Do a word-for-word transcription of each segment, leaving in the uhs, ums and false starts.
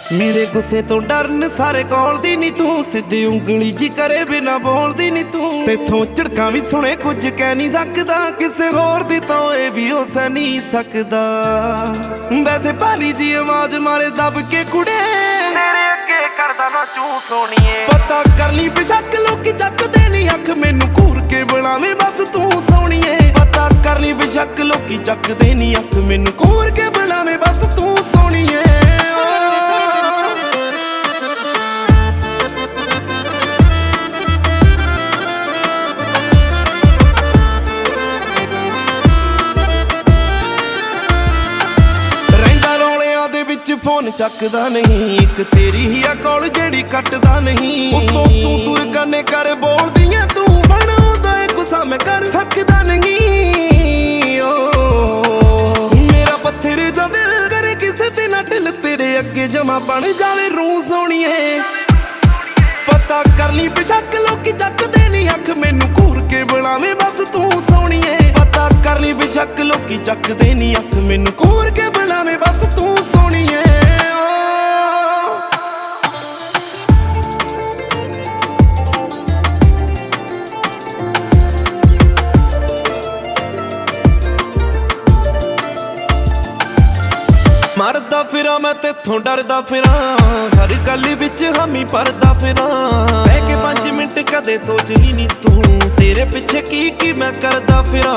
मेरे गुस्से तो डरन सारे कौलदी नी तू, सीधी उंगली जी करे बिना बोलदी नी तू। तेथों झड़कां भी सुने कुछ कह नहीं सकदा, किसे होर दी तो ये भी हो सह नहीं सकदा। वैसे भारी जी आवाज मारे दब के कुड़े, तेरे अगे करदा ना चू सोनिए। पता कर ली बेशक लोकी जकदे नी अख, मैनू घूर के बुलावे बस तू सोनिए। पता कर ली बेशक लोकी जकदे नी अख, मैनू घूर के बुलावे बस तू सोनिए। फोन चकदा नहीं, एक तेरी ही आ कॉल जेड़ी कटदा नहीं। उतों तू तू गाने कर बोलदी ऐ तू, बनाउंदा ए गुस्सा मैं कर सकदा नहीं। ओ मेरा पत्थर दा दिल करे किसे ते ना ढिल, तेरे अगे जमा बन जावे रूह सोनिए। पता कर ली बेशक लोकी जकदे नी अख, मैनू घूर के बुलावे बस तू सोनिए। पता कर ली बेशक लोकी जकदे नी अख, मैनू घूर के बुलावे बस तू सोनिए। मरदा फिरा मैं तेथों डरदा फिरा, हर गल विच हामी भरदा फिरा। बह के पंज मिनट कदे सोचदी नी तू, तेरे पिछे की की मैं करदा फिरा।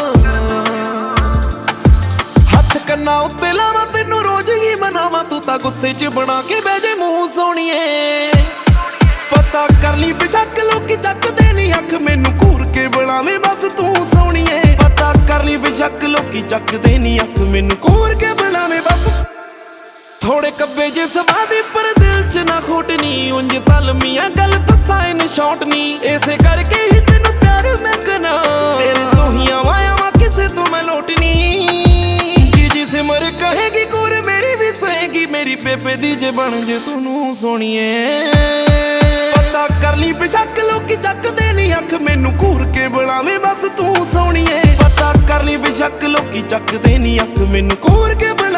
हथ कन्ना उत्ते लावां तेनू रोज ही मनावां, तू तां गुस्से च बना के बह जे मूंह सोनिए। पता कर ली बेशक लोकी जकदे नी अख, मैनू घूर के बुलावे बस तू सोनिए। पता कर ली बेशक लोकी जकदे नी अख, मैनू घूर के बुलावे बस। थोड़े कब्बे जे सवादी पर दिल च ना खोटनी, उंज तलमियां गल दस्सां इन शॉर्ट नी। इसे करके ही तेनू प्यार मैं करना, तेरे तो ही आवाया वा किसे तो मैं लोटनी। जी जी सिमर कहेगी कोर मेरी भी सहेगी, मेरी बेबे दी जे बन जे तूनू सोनिए। पता कर ली बेशक लोकी जकदे नी अख, मैनू घूर के बुलावे बस तू सोनिए। पता कर ली बेशक लोकी जकदे नी अख, मैनू घूर के